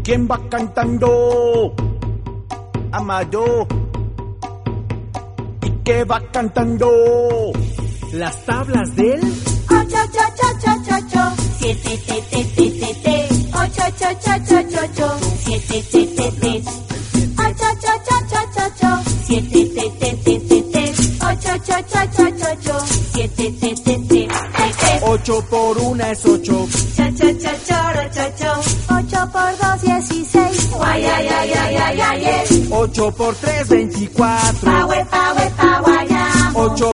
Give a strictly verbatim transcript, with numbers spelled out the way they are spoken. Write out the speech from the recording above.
¿Quién va cantando? Amado. ¿Y qué va cantando? Las tablas del ocho, ocho, ocho, ocho, ocho, siete, te, te, te, te, te, ocho, ocho, ocho, ocho, ocho, siete, te, te, te, ocho, ocho, ocho, ocho, ocho, siete, te, te, te, te, te, ocho, ocho, ocho, ocho, ocho, siete, te, te, te, te, te. Ocho por una es ocho. Cha, cha, cha, choro, cho, cho. Ocho por dos, dieciséis. Guay, ay, ay, ay, ay, ay, ay. Ocho por tres, veinticuatro. Pa, we, pa, we, pa, guayamo. Ocho